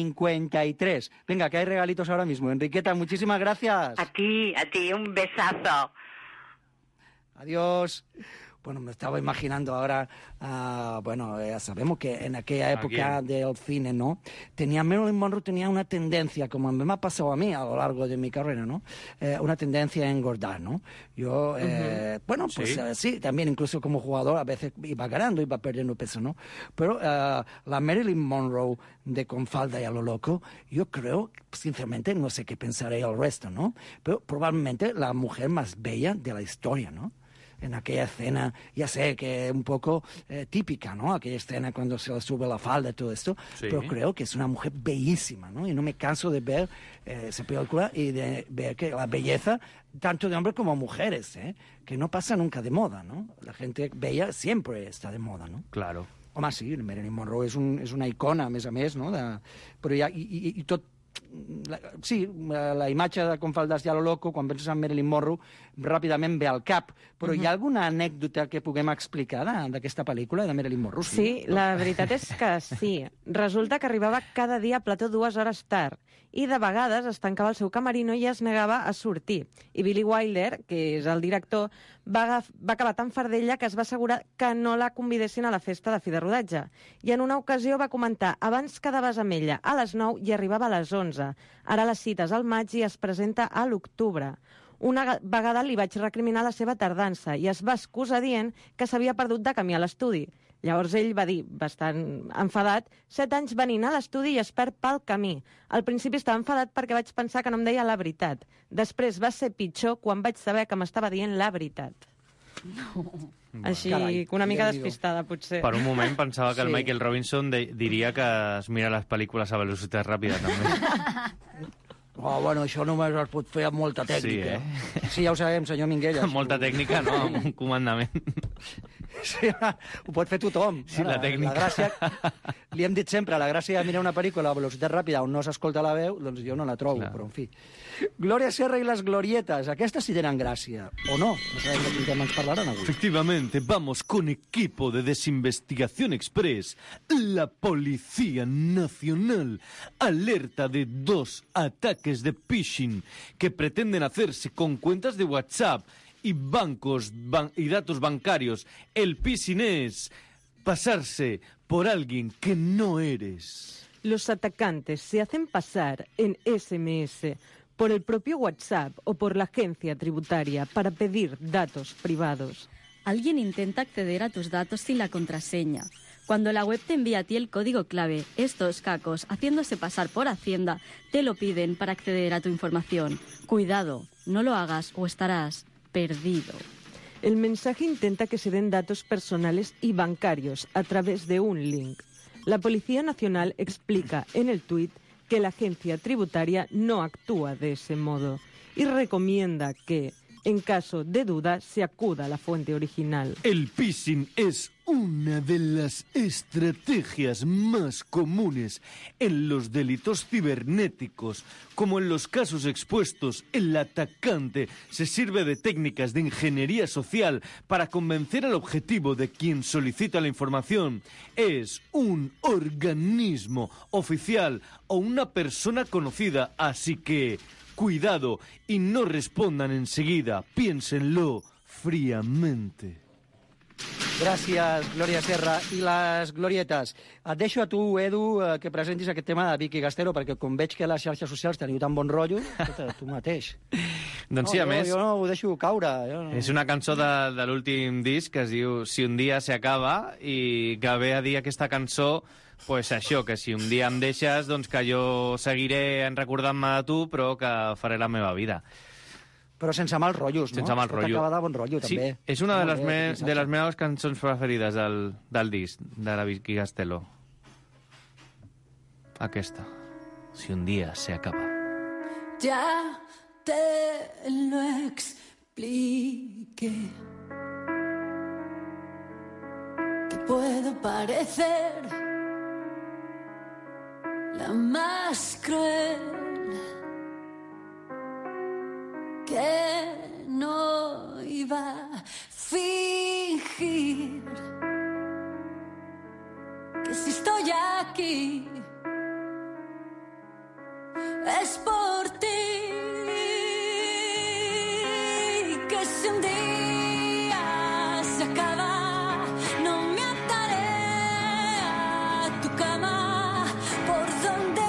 53. Venga, que hay regalitos ahora mismo. Enriqueta, muchísimas gracias. A ti, un besazo. Adiós. Bueno, me estaba imaginando ahora, ya sabemos que en aquella época del cine, ¿no? Marilyn Monroe tenía una tendencia, como me ha pasado a mí a lo largo de mi carrera, ¿no? Una tendencia a engordar, ¿no? Yo, sí, también incluso como jugador a veces iba ganando, iba perdiendo peso, ¿no? Pero la Marilyn Monroe de con falda y a lo loco, yo creo, sinceramente, no sé qué pensaré el resto, ¿no? Pero probablemente la mujer más bella de la historia, ¿no? En aquella escena, ya sé que es un poco típica, ¿no? Aquella escena cuando se le sube la falda y todo esto, sí. Pero creo que es una mujer bellísima, ¿no? Y no me canso de ver esa película y de ver que la belleza, tanto de hombres como mujeres, que no pasa nunca de moda, ¿no? La gente bella siempre está de moda, ¿no? Claro. Home, sí, Marilyn Monroe és una icona, a més, no? Però ja, i tot... la imatge de com faldes ja lo loco, quan penses en Marilyn Monroe, ràpidament ve al cap. Però hi ha alguna anècdota que puguem explicar d'aquesta pel·lícula de Marilyn Monroe? Sí, la veritat és que sí. Resulta que arribava cada dia a plató 2 hores tard i de vegades es tancava al seu camerino i es negava a sortir. I Billy Wilder, que és el director, va acabar tan fart d'ella que es va assegurar que no la convidessin a la festa de fi de rodatge. I en una ocasió va comentar: abans quedaves amb ella a les 9 i arribava a les 11. Ara les cites al maig i es presenta a l'octubre. Una vegada li vaig recriminar la seva tardança i es va excusar dient que s'havia perdut de camí a l'estudi. Llavors ell va dir, bastant enfadat: 7 anys venint a l'estudi i es perd pel camí. Al principi estava enfadat perquè vaig pensar que no em deia la veritat. Després va ser pitjor quan vaig saber que m'estava dient la veritat. No. Així, carai, una mica despistada, potser. Per un moment pensava que el Michael Robinson diria que es mira les pel·lícules a velocitat ràpida, també. Oh, bueno, això només es pot fer amb molta tècnica. Sí, Sí, ja ho sabem, senyor Minguella. Molta tècnica, no? Amb un comandament. Sí, ho pot fer tothom. Sí, la tècnica. La gràcia, li hem dit sempre, la gràcia de mirar una pel·lícula a velocitat ràpida on no s'escolta la veu, doncs jo no la trobo, clar. Però en fi. Gloria Serra i les glorietes, aquestes sí tenen gràcia, o no? No sabem de quin tema ens parlaran avui. Efectivamente, vamos con equipo de desinvestigación express. La Policía Nacional alerta de 2 ataques de phishing que pretenden hacerse con cuentas de WhatsApp y bancos y datos bancarios. El phishing es pasarse por alguien que no eres. los atacantes se hacen pasar en SMS por el propio WhatsApp o por la agencia tributaria para pedir datos privados. Alguien intenta acceder a tus datos sin la contraseña. Cuando la web te envía a ti el código clave, estos cacos, haciéndose pasar por Hacienda, te lo piden para acceder a tu información. Cuidado, no lo hagas o estarás perdido. El mensaje intenta que se den datos personales y bancarios a través de un link. La Policía Nacional explica en el tuit que la agencia tributaria no actúa de ese modo y recomienda que, en caso de duda, se acuda a la fuente original. El phishing es una de las estrategias más comunes en los delitos cibernéticos. Como en los casos expuestos, el atacante se sirve de técnicas de ingeniería social para convencer al objetivo de quien solicita la información. Es un organismo oficial o una persona conocida, así que cuidado y no respondan enseguida, piénsenlo fríamente. Gràcies, Glòria Serra. I les glorietes. Et deixo a tu, Edu, que presentis aquest tema de Vicky Gastelo, perquè com veig que a les xarxes socials teniu tan bon rotllo, tu mateix. Doncs sí, a més... Jo no ho deixo caure. És una cançó de l'últim disc que es diu Si un dia se acaba, i que ve a dir aquesta cançó pues això, que si un dia em deixes, doncs que jo seguiré recordant-me de tu, però que faré la meva vida. Però sense mal rotllos, no? Sense mal rotllo. Acaba de bon rotllo, sí, també. És una de les meves cançons preferides del disc, de la Vicky Gastelo. Aquesta. Si un dia se acaba. Ya te lo expliqué. Que puedo parecer la más cruel, que no iba a fingir que si estoy aquí es por ti, que si un día se acaba no me ataré a tu cama por donde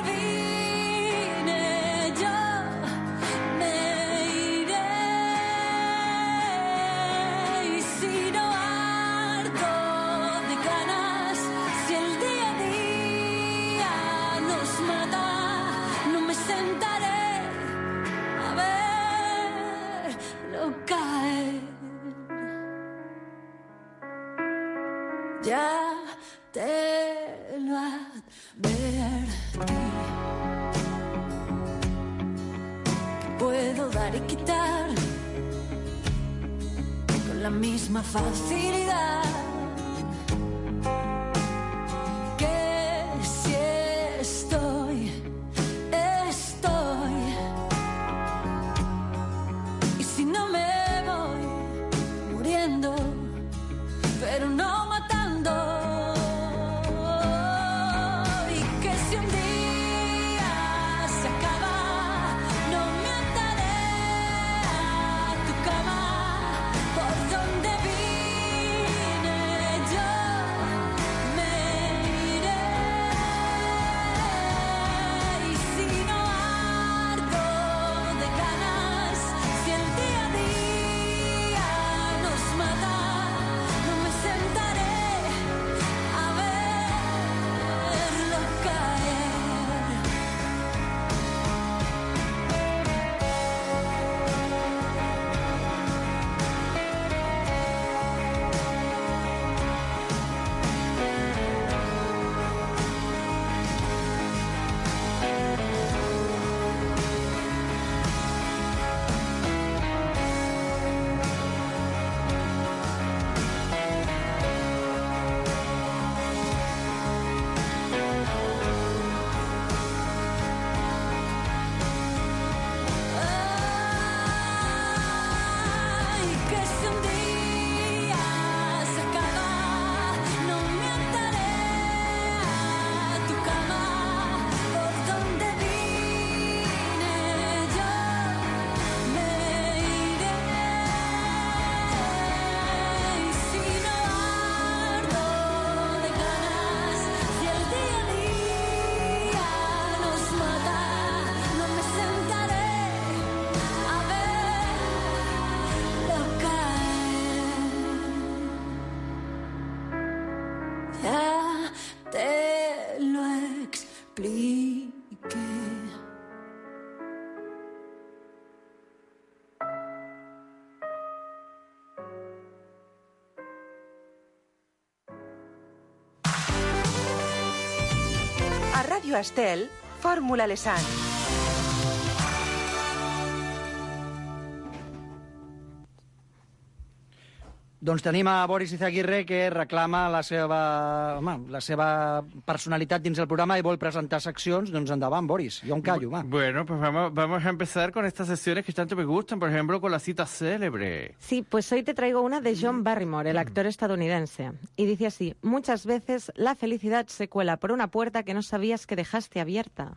vine yo. Ya te lo advertí, que puedo dar y quitar con la misma facilidad, que si estoy, y si no me voy muriendo, pero no matando. Y que si un día se acaba, no me ataré a tu cama por donde vine Ya te lo expliqué. A Ràdio Estel, Fórmula Lesan. Doncs tenim a Boris Izaguirre, que reclama la seva personalitat dins el programa i vol presentar seccions. Doncs endavant, Boris. Jo em callo, va. Bueno, pues vamos a empezar con estas secciones que tanto me gustan, por ejemplo, con la cita célebre. Sí, pues hoy te traigo una de John Barrymore, el actor estadounidense. Y dice así: muchas veces la felicidad se cuela por una puerta que no sabías que dejaste abierta.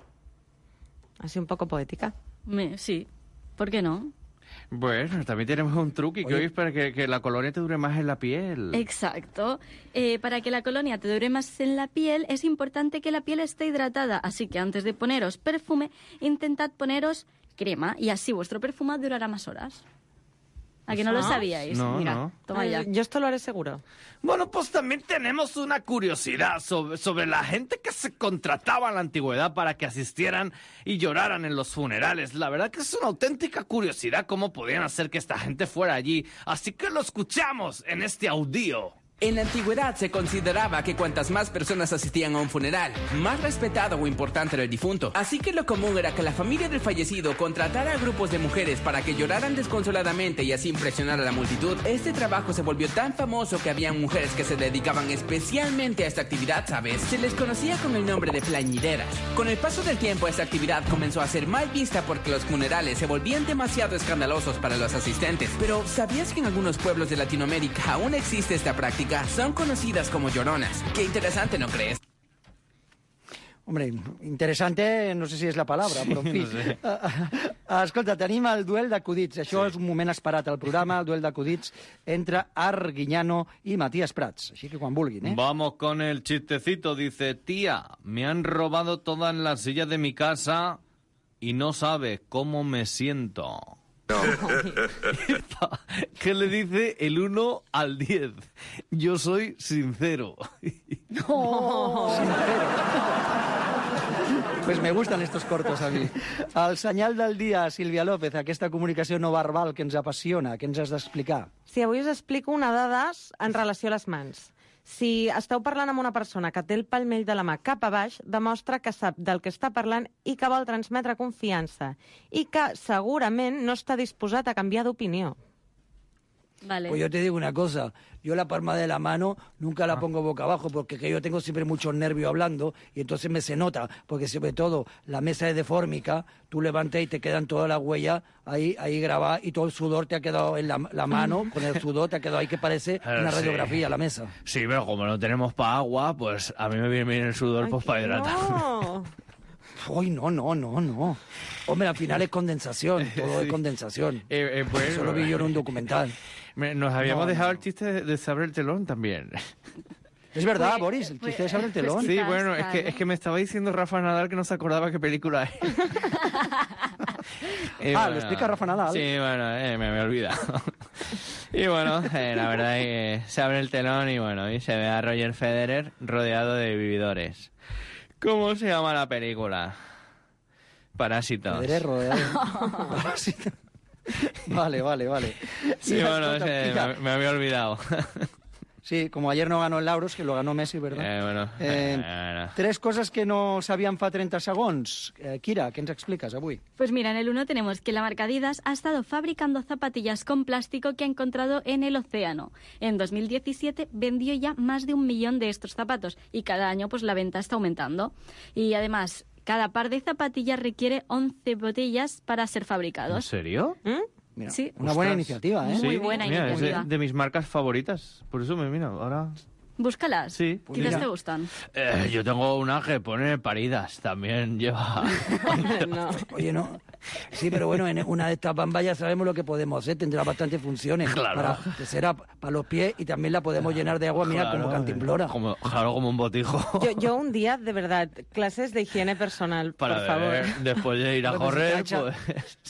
Así un poco poética. Sí, ¿por qué no? Bueno, también tenemos un truqui que hoy es para que la colonia te dure más en la piel. Exacto. Para que la colonia te dure más en la piel es importante que la piel esté hidratada, así que antes de poneros perfume, intentad poneros crema y así vuestro perfume durará más horas. ¿A que no lo sabíais? No, Mira, no. toma ya. Yo esto lo haré seguro. Bueno, pues también tenemos una curiosidad sobre la gente que se contrataba en la antigüedad para que asistieran y lloraran en los funerales. La verdad que es una auténtica curiosidad cómo podían hacer que esta gente fuera allí. Así que lo escuchamos en este audio. En la antigüedad se consideraba que cuantas más personas asistían a un funeral, más respetado o importante era el difunto. Así que lo común era que la familia del fallecido contratara a grupos de mujeres para que lloraran desconsoladamente y así impresionar a la multitud. Este trabajo se volvió tan famoso que había mujeres que se dedicaban especialmente a esta actividad, ¿sabes? Se les conocía con el nombre de plañideras. Con el paso del tiempo, esta actividad comenzó a ser mal vista porque los funerales se volvían demasiado escandalosos para los asistentes. Pero, ¿sabías que en algunos pueblos de Latinoamérica aún existe esta práctica? Son conocidas como lloronas. Qué interesante, ¿no crees? Hombre, interesante, no sé si és la paraula, però en fi. No sé. Escolta, tenim el duel d'acudits. Això és un moment esperat al programa, el duel d'acudits entre Arguiñano y Matías Prats. Així que quan vulguin, eh? Vamos con el chistecito. Dice: tía, me han robado toda en la silla de mi casa y no sabe cómo me siento. ¿Qué le dice el 1 al 10? Yo soy sincero. Pues me gustan estos cortos a mi. El senyal del dia, Sílvia López, aquesta comunicació no verbal que ens apassiona, que ens has d'explicar. Sí, avui us explico una dades en relació a les mans. Si esteu parlant amb una persona que té el palmell de la mà cap a baix, demostra que sap del que està parlant i que vol transmetre confiança i que segurament no està disposat a canviar d'opinió. Vale. Pues yo te digo una cosa, yo la palma de la mano nunca la pongo boca abajo porque que yo tengo siempre muchos nervios hablando y entonces me se nota, porque sobre todo la mesa es de fórmica, tú levantas y te quedan todas las huellas ahí grabadas y todo el sudor te ha quedado en la mano, con el sudor te ha quedado ahí que parece una radiografía la mesa. Sí, pero como no tenemos para agua, pues a mí me viene bien el sudor pues para hidratar. No. Uy, no. Hombre, al final es condensación, todo es condensación. Bueno, eso lo vi yo en un documental. Nos habíamos dejado el chiste de saber el telón también. Es verdad, Boris, el chiste de saber el telón. Sí, bueno, es que me estaba diciendo Rafa Nadal que no se acordaba qué película es. Lo explica Rafa Nadal. Sí, bueno, me he olvidado. Y bueno, la verdad es que se abre el telón y bueno, y se ve a Roger Federer rodeado de vividores. ¿Cómo se llama la película? Parásitos. Federer rodeado. Parásitos. Vale. Sí, bueno, me había olvidado. Sí, como ayer no ganó el Lauros, que lo ganó Messi, ¿verdad? Bueno. Tres cosas que no sabían fa 30 segons. Kira, ¿qué nos explicas avui? Pues mira, en el 1 tenemos que la marca Adidas ha estado fabricando zapatillas con plástico que ha encontrado en el océano. En 2017 vendió ya más de 1 millón de estos zapatos y cada año pues la venta está aumentando. Y además, cada par de zapatillas requiere 11 botellas para ser fabricados. ¿En serio? Mira, sí. Una buena iniciativa, ¿eh? Muy buena iniciativa. Es de mis marcas favoritas. Por eso mira, ahora... Búscalas. Sí. Quizás te gustan. Yo tengo una que pone paridas. También lleva... No. Oye, no. Sí, pero bueno, en una de estas bambas ya sabemos lo que podemos hacer. Tendrá bastantes funciones. Claro. Será para los pies y también la podemos llenar de agua, mira, como Cantimplora. Como un botijo. Yo un día, de verdad, clases de higiene personal, Para por favor. después de ir a correr, pues...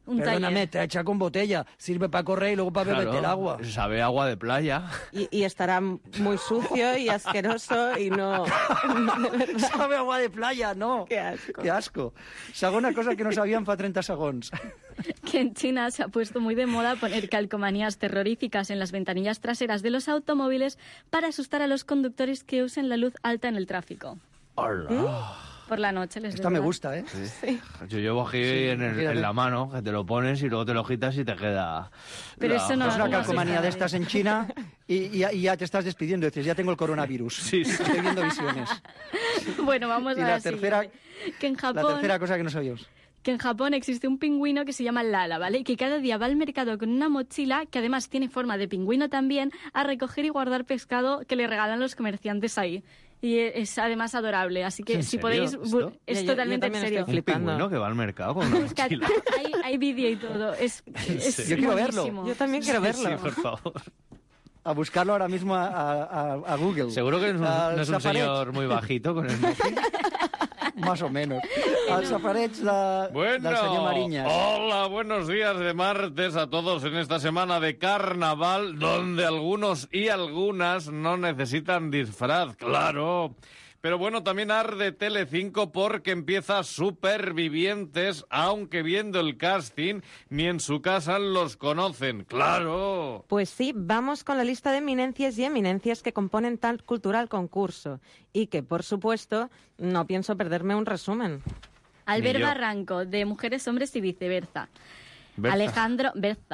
Perdóname, te echa con botella. Sirve para correr y luego para beberte el agua. Sabe agua de playa. Y estará muy sucio y asqueroso y no... Sabe agua de playa, no. Qué asco. Qué asco. Segona cosa que no sabían fa 30 segons. Que en China se ha puesto muy de moda poner calcomanías terroríficas en las ventanillas traseras de los automóviles para asustar a los conductores que usen la luz alta en el tráfico. Hola. Por la noche les Esta me gusta, ¿eh? Sí. Yo llevo aquí en la mano, que te lo pones y luego te lo quitas y te queda... Pero eso no es una calcomanía de estas en China y ya te estás despidiendo. Dices, ya tengo el coronavirus. Sí. Estoy viendo visiones. Bueno, vamos Y a la la tercera, siguiente. Que en la Japón... tercera cosa que no sabíamos. Que en Japón existe un pingüino que se llama Lala, ¿vale? Y que cada día va al mercado con una mochila, que además tiene forma de pingüino también, a recoger y guardar pescado que le regalan los comerciantes ahí. Y es además adorable, así que si podéis... Es totalmente en serio. Un pingüino que va al mercado con una mochila. Hay vídeo y todo. Yo quiero verlo. buenísimo. Yo también quiero verlo. Sí, por favor. A buscarlo ahora mismo a Google. Seguro que no es un señor muy bajito con el móvil. Más o menos. Al safareig del senyor Mariñas. Hola, buenos días de martes a todos en esta semana de carnaval, donde algunos y algunas no necesitan disfraz, claro. Pero bueno, también arde Telecinco porque empieza Supervivientes, aunque viendo el casting, ni en su casa los conocen, claro. Pues sí, vamos con la lista de eminencias y eminencias que componen tal cultural concurso. Y que, por supuesto, no pienso perderme un resumen. Albert Barranco, de Mujeres, Hombres y Viceversa. Alejandro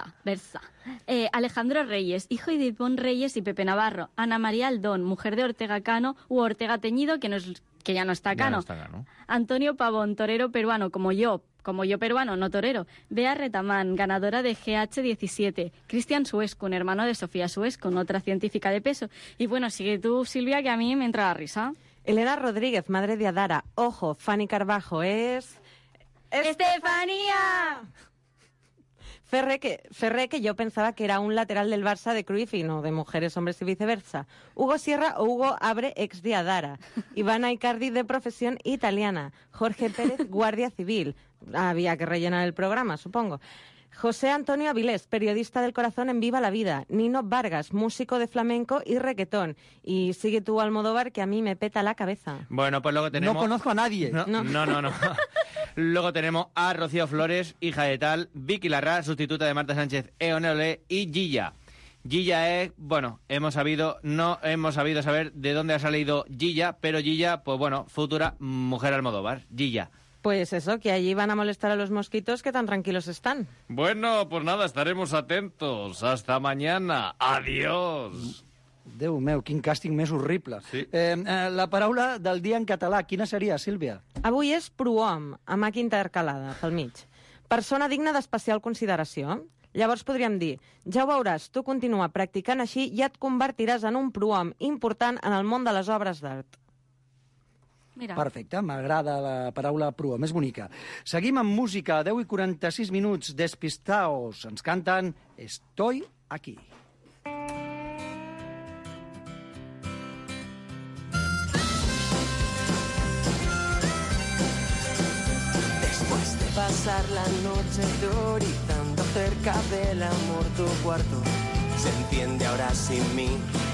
Reyes, hijo de Ivonne Reyes y Pepe Navarro. Ana María Aldón, mujer de Ortega Cano u Ortega Teñido, que ya no está Cano. Antonio Pavón, torero peruano, como yo peruano, no torero. Bea Retamán, ganadora de GH17. Cristian Suescun, hermano de Sofía Suescun, otra científica de peso. Y bueno, sigue tú, Silvia, que a mí me entra la risa. Elena Rodríguez, madre de Adara. Ojo, Fanny Carbajo es... ¡Estefanía! Ferré, que yo pensaba que era un lateral del Barça de Cruyff y no de Mujeres, Hombres y Viceversa. Hugo Sierra o Hugo Abre, ex de Adara. Ivana Icardi, de profesión italiana. Jorge Pérez, guardia civil. Había que rellenar el programa, supongo. José Antonio Avilés, periodista del corazón en Viva la Vida. Nino Vargas, músico de flamenco y requetón. Y sigue tú, Almodóvar, que a mí me peta la cabeza. Bueno, pues luego tenemos... No conozco a nadie. No. Luego tenemos a Rocío Flores, hija de tal, Vicky Larra, sustituta de Marta Sánchez Eonole, y Gilla. Gilla es, bueno, no hemos sabido saber de dónde ha salido Gilla, pero Gilla, pues bueno, futura mujer Almodóvar, Gilla. Pues eso, que allí van a molestar a los mosquitos que tan tranquilos están. Bueno, pues nada, estaremos atentos. Hasta mañana. Adiós. Déu meu, quin càsting més horrible. Sí. La paraula del dia en català, quina seria, Sílvia? Avui és prohom, amb H intercalada, pel mig. Persona digna d'especial consideració. Llavors podríem dir, ja ho veuràs, tu continua practicant així i et convertiràs en un prohom important en el món de les obres d'art. Mira. Perfecte, m'agrada la paraula prua, més bonica. Seguim amb música, 10:46 minuts, Despistaos. Ens canten Estoy aquí. Después de pasar la noche teorizando acerca del amor, tu cuarto se entiende ahora sin mí.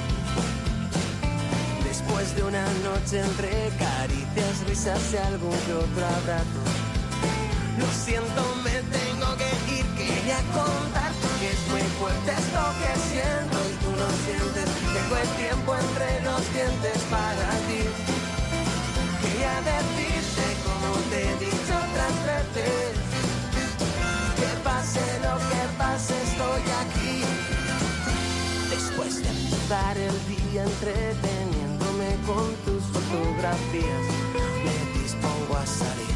Después de una noche entre caricias, risas y algún que otro abrazo. Lo siento, me tengo que ir. Quería contarte que es muy fuerte esto que siento y tú lo sientes. Tengo el tiempo entre los dientes para ti. Quería decirte como te he dicho otras veces, que pase lo que pase, estoy aquí. Después de empezar el día entreteniéndome con tus fotografías, me dispongo a salir.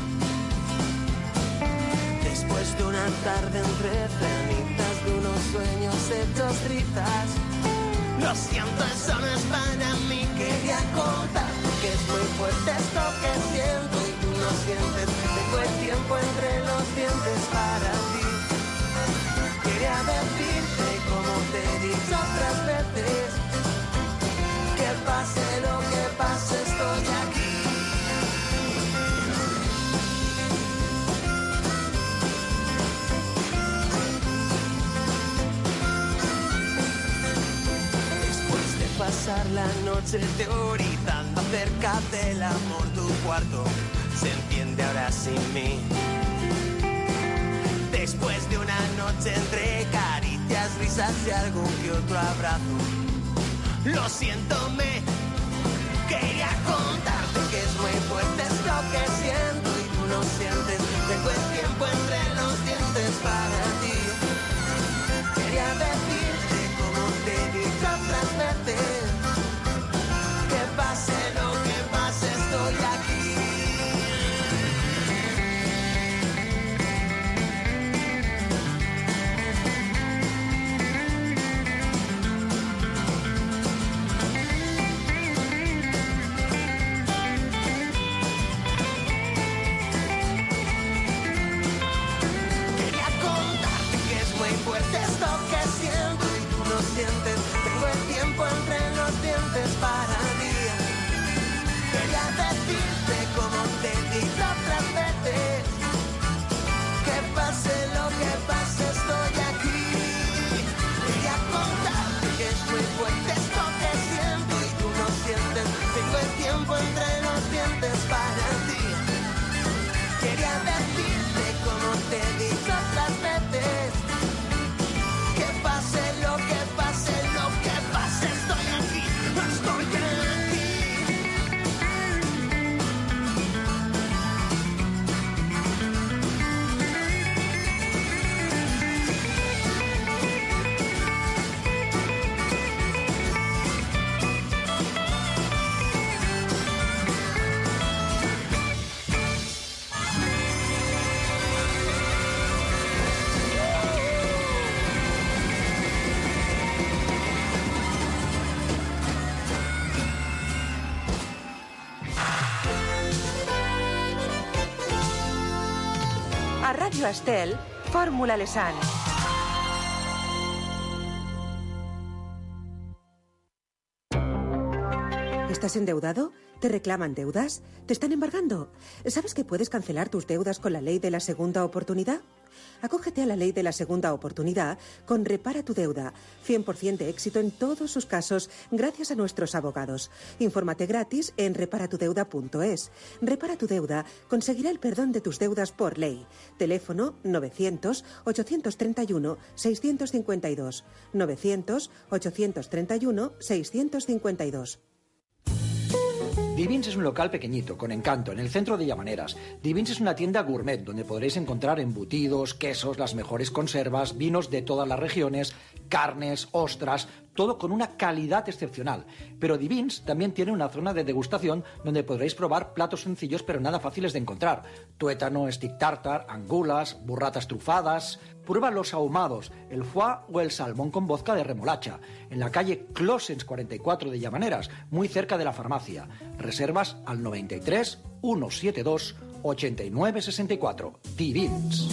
Después de una tarde entre cenitas, de unos sueños hechos trizas, lo siento, eso no es para mí. Quería contar que es muy fuerte esto que siento y tú lo sientes. Tengo el tiempo entre los dientes para ti. Quería decirte como te he dicho otras veces, que pase lo que pase, estoy aquí. la noche teorizando acerca del amor. Tu cuarto se entiende ahora sin mí. Después de una noche entre caricias, risas y algún que otro abrazo, lo siento, me quería contarte que es muy fuerte esto que siento y tú no sientes. Tengo el tiempo entre los dientes para ti. Quería decirte como te he dicho otras veces, que pase lo que pase estoy aquí. Tengo el tiempo entre los dientes para ti. Quería decirte como te he dicho otras veces, que pase lo que pase estoy aquí. Quería contarte que es muy fuerte esto que siento y tú no sientes. Tengo el tiempo entre los dientes para ti. Quería decirte como te he dicho otras veces, que pase lo que pase, lo que pase, estoy aquí, estoy aquí. A Radio Estel, Fórmula Lesan. ¿Estás endeudado? ¿Te reclaman deudas? ¿Te están embargando? ¿Sabes que puedes cancelar tus deudas con la ley de la segunda oportunidad? Acógete a la ley de la segunda oportunidad con Repara tu Deuda. 100% de éxito en todos sus casos gracias a nuestros abogados. Infórmate gratis en reparatudeuda.es. Repara tu Deuda conseguirá el perdón de tus deudas por ley. Teléfono 900-831-652. 900-831-652. Divins es un local pequeñito, con encanto, en el centro de Llamaneras. Divins es una tienda gourmet donde podréis encontrar embutidos, quesos, las mejores conservas, vinos de todas las regiones, carnes, ostras, todo con una calidad excepcional. Pero Divins también tiene una zona de degustación donde podréis probar platos sencillos pero nada fáciles de encontrar. Tuétano, stick tartar, angulas, burratas trufadas. Prueba los ahumados, el foie o el salmón con vodka de remolacha. En la calle Closens 44 de Llamaneras, muy cerca de la farmacia. Reservas al 93 172 89 64. Divins.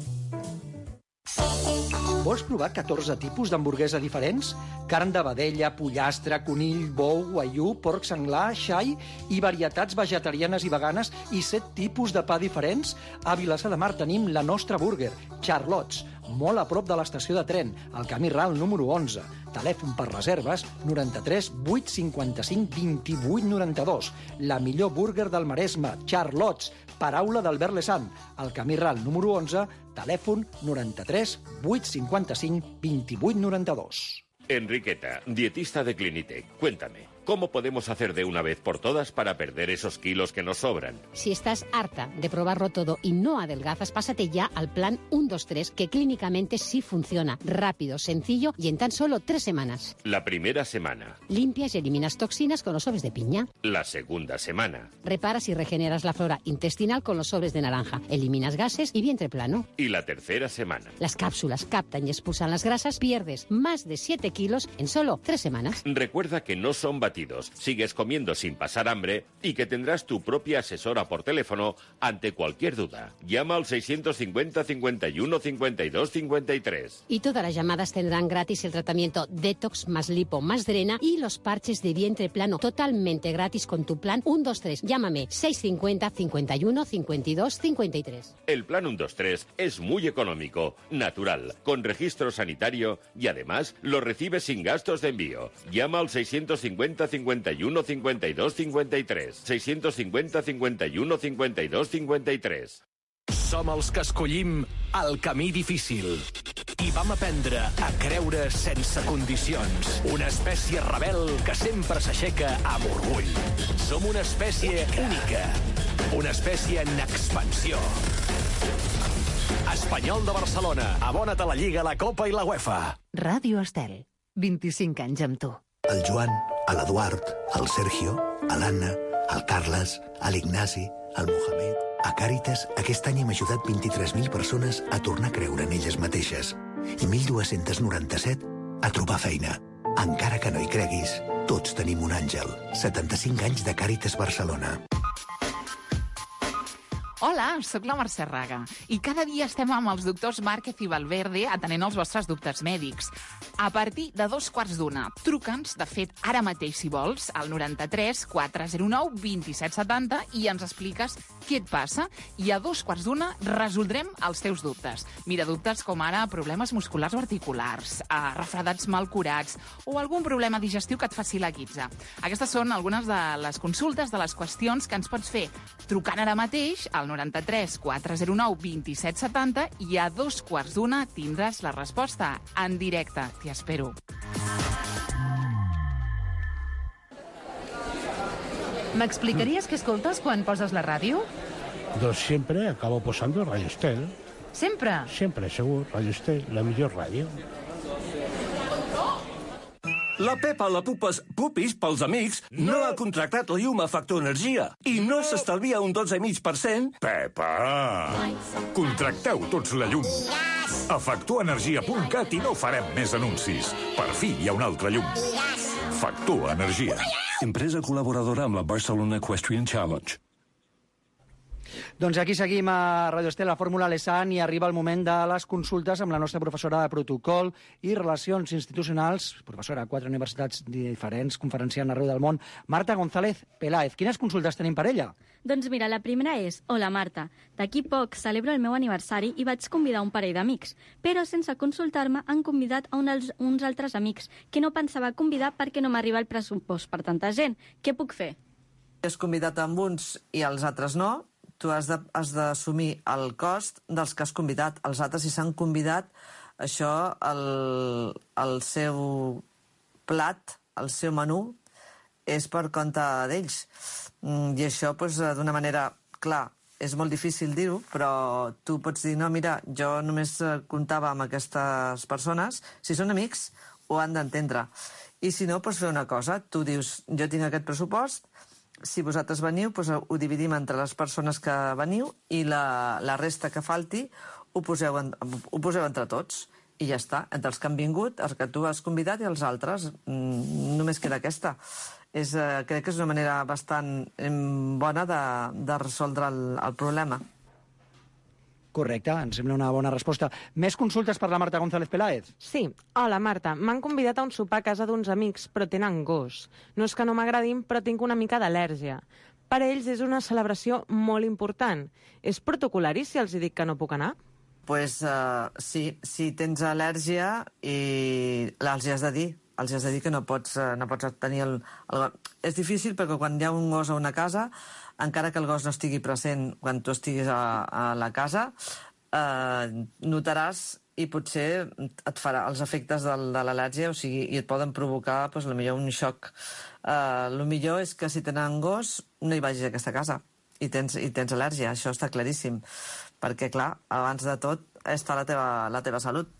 Vols provar 14 tipus d'hamburguesa diferents? Carn de vedella, pollastre, conill, bou, guaiú, porc senglar, xai i varietats vegetarianes i veganes i 7 tipus de pa diferents? A Vilassar de Mar tenim la nostra burger, Charlots, molt a prop de l'estació de tren, al camí ral número 11. Telèfon per reserves 93 855 28 92. La millor burger del Maresme, Charlots, paraula d'Albert Lesan, al camí ral número 11, telèfon 93 855 28 92. Enriqueta, dietista de Clinitec, cuéntame, ¿cómo podemos hacer de una vez por todas para perder esos kilos que nos sobran? Si estás harta de probarlo todo y no adelgazas, pásate ya al plan 1-2-3, que clínicamente sí funciona. Rápido, sencillo y en tan solo 3 semanas. La primera semana. Limpias y eliminas toxinas con los sobres de piña. La segunda semana. Reparas y regeneras la flora intestinal con los sobres de naranja. Eliminas gases y vientre plano. Y la tercera semana. Las cápsulas captan y expulsan las grasas. Pierdes más de 7 kilos en solo 3 semanas. Recuerda que no son batidos. Sigues comiendo sin pasar hambre y que tendrás tu propia asesora por teléfono ante cualquier duda. Llama al 650 51 52 53. Y todas las llamadas tendrán gratis el tratamiento Detox más Lipo más Drena y los parches de vientre plano totalmente gratis con tu plan 1-2-3. Llámame 650 51 52 53. El plan 1-2-3 es muy económico, natural, con registro sanitario y además lo recibes sin gastos de envío. Llama al 650 51 52 53. 650 51 52 53. Som els que escollim el camí difícil. I vam aprendre a creure sense condicions. Una espècie rebel que sempre s'aixeca amb orgull. Som una espècie única. Una espècie en expansió. Espanyol de Barcelona. Abona't a la Lliga, la Copa i la UEFA. Ràdio Estel. 25 anys amb tu. El Joan, l'Eduard, el Sergio, l'Anna, el Carles, l'Ignasi, el Mohamed... A Càritas, aquest any hem ajudat 23.000 persones a tornar a creure en elles mateixes i 1.297 a trobar feina. Encara que no hi creguis, tots tenim un àngel. 75 anys de Càritas Barcelona. Hola, sóc la Mercè Raga i cada dia estem amb els doctors Márquez i Valverde atenent els vostres dubtes mèdics. A partir de 2:15, truca'ns, de fet, ara mateix, si vols, al 93 409 2770 i ens expliques què et passa i a 2:15 resoldrem els teus dubtes. Mira, dubtes com ara problemes musculars o articulars, refredats mal curats o algun problema digestiu que et faci la guitza. Aquestes són algunes de les consultes, de les qüestions que ens pots fer trucant ara mateix al 93 409 2770 i a 2:15 tindràs la resposta en directe. T'hi espero. ¿M'explicaries què escoltes quan poses la ràdio? Doncs siempre acabo posando Radio Estel. Sempre? Siempre, segur. Radio Estel, la millor ràdio. La Pepa la Pupis pels amics no ha contractat la llum a Factor Energia i no s'estalvia un 12,5%. Pepa! Contracteu tots la llum. A factorenergia.cat i no farem més anuncis. Per fi hi ha un altre llum. Factor Energia. Empresa col·laboradora amb la Barcelona Equestrian Challenge. Doncs aquí seguim a Radio Estel, a Fórmula Lesan, i arriba el moment de les consultes amb la nostra professora de Protocol i Relacions Institucionals, professora a 4 universitats diferents, conferenciant arreu del món, Marta González Peláez. Quines consultes tenim per ella? Doncs mira, la primera és: hola Marta, d'aquí poc celebro el meu aniversari i vaig convidar un parell d'amics, però sense consultar-me han convidat a uns altres amics que no pensava convidar perquè no m'arriba el pressupost per tanta gent. Què puc fer? Has convidat amb uns i els altres no. Tu has d'assumir el cost dels que has convidat. Els altres, si s'han convidat, això, el seu plat, el seu menú, és per compte d'ells. I això, d'una manera, clar, és molt difícil dir-ho, però tu pots dir, no, mira, jo només comptava amb aquestes persones. Si són amics, ho han d'entendre. I si no, pots fer una cosa. Tu dius, jo tinc aquest pressupost, si vosaltres veniu, ho dividim entre les persones que veniu i la resta que falti ho poseu entre tots. I ja està. Entre els que han vingut, els que tu has convidat i els altres. Només queda aquesta. Crec que és una manera bastant bona de resoldre el problema. Correcte, em sembla una bona resposta. Més consultes per la Marta González Peláez? Sí. Hola, Marta. M'han convidat a un sopar a casa d'uns amics, però tenen gos. No és que no m'agradin, però tinc una mica d'al·lèrgia. Per a ells és una celebració molt important. És protocolari si els dic que no puc anar? Sí, si tens al·lèrgia els hi has de dir. Els has de dir que no pots tenir el... És difícil perquè quan hi ha un gos a una casa, encara que el gos no estigui present quan tu estiguis a la casa, notaràs i potser et farà els efectes de l'al·lèrgia, o sigui, i et poden provocar, potser un xoc. El millor és que si tenen gos no hi vagis a aquesta casa i tens al·lèrgia, això està claríssim. Perquè, clar, abans de tot està la teva salut.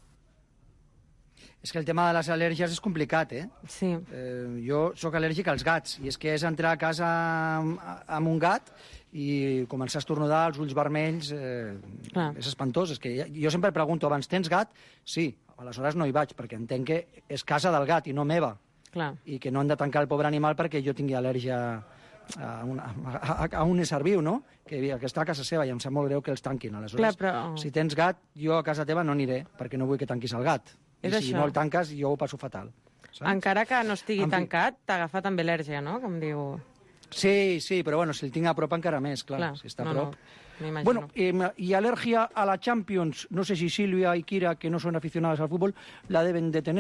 És que el tema de les al·lèrgies és complicat, eh? Sí. Jo sóc al·lèrgic als gats, i és que és entrar a casa amb un gat i començar a estornudar, els ulls vermells, és espantós. És que jo sempre pregunto abans, tens gat? Sí, aleshores no hi vaig, perquè entenc que és casa del gat i no meva. Clar. I que no han de tancar el pobre animal perquè jo tingui al·lèrgia a un ésser viu, no? Que està a casa seva i em sap molt greu que els tanquin. Aleshores, si tens gat, jo a casa teva no aniré, perquè no vull que tanquis el gat. I si no el tanques, jo ho passo fatal. Saps? Encara que no estigui tancat, t'agafa també al·lèrgia, no? Com diu... Sí, però bueno, si el tinc a prop encara més, clar. Si està a prop. M'imagino. Bueno, y alergia a la Champions, no sé si Silvia y Kira, que no son aficionadas al fútbol, la deben de tener.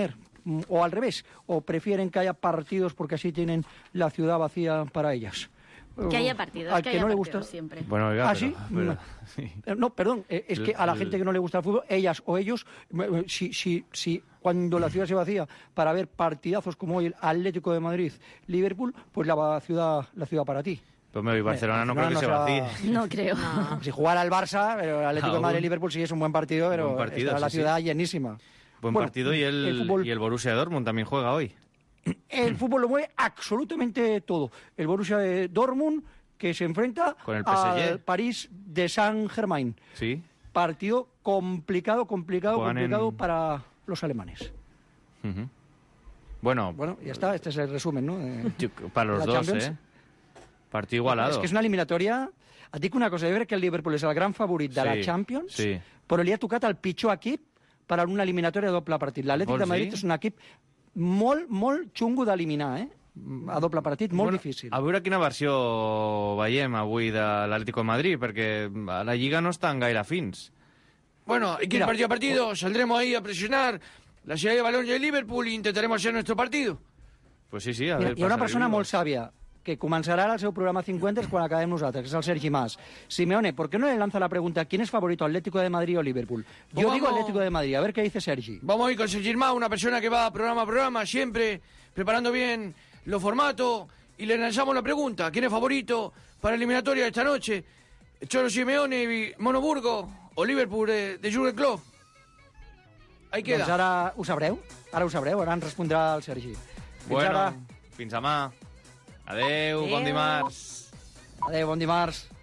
o al revés, o prefieren que haya partidos porque así tienen la ciudad vacía para ellas. Que haya partidos, Al que que haya no le partidos gusta. siempre. Bueno, oiga, ¿Ah, sí? No, perdón, es que a la gente que no le gusta el fútbol, ellas o ellos, si cuando la ciudad se vacía para ver partidazos como hoy el Atlético de Madrid, Liverpool, pues la ciudad para ti. Pues me voy, Barcelona no creo que se Barcelona vacíe. No creo. Si jugara el Barça, pero el Atlético de Madrid, Aún. Liverpool sí es un buen partido, pero Buen partido, estará la sí, ciudad sí. llenísima. Buen Bueno, partido y el fútbol- Borussia Dortmund también juega hoy. El fútbol lo mueve absolutamente todo. El Borussia de Dortmund que se enfrenta Con el al PSG. París de Saint-Germain. Sí. Partido complicado Juegan para los alemanes. Ujú. Bueno, Ya está, este es el resumen, ¿no? para los la dos, Champions. Partido igualado. Es que és una eliminatòria... Et dic una cosa, jo crec que el Liverpool és el gran favorit de la Sí, Champions, sí. però li ha tocat el pitjor equip per a una eliminatòria a doble partit. L'Atlètic Vols de Madrid dir? és un equip molt xungo d'eliminar, a doble partit, molt difícil. A veure quina versió veiem avui de l'Atlético de Madrid, perquè a la Lliga no estan gaire fins. Bueno, hay que ir partido a partido, saldremos ahí a presionar la llegada de balón del Liverpool e intentaremos hacer nuestro partido. Pues sí, a Mira, ver... hi ha una passa persona el molt sàvia que començarà el seu programa 50 quan acabem nosaltres, que és el Sergi Mas. Simeone, ¿por qué no le lanza la pregunta ¿quién es favorito, Atlético de Madrid o Liverpool? Yo Vamos. digo Atlético de Madrid, a ver qué dice Sergi. Vamos a ir con Sergi Mas, una persona que va programa a programa, siempre preparando bien los formatos, y le lanzamos la pregunta, ¿quién es favorito para la eliminatoria de esta noche? ¿Cholo Simeone y Mono Burgos o Liverpool de Jürgen Klopp? Ahí queda. Doncs ara ho sabreu, ara ens respondrà el Sergi. Fins Bueno, ara. fins demà. Adeu, bon dimarts. Adéu, bon dimarts.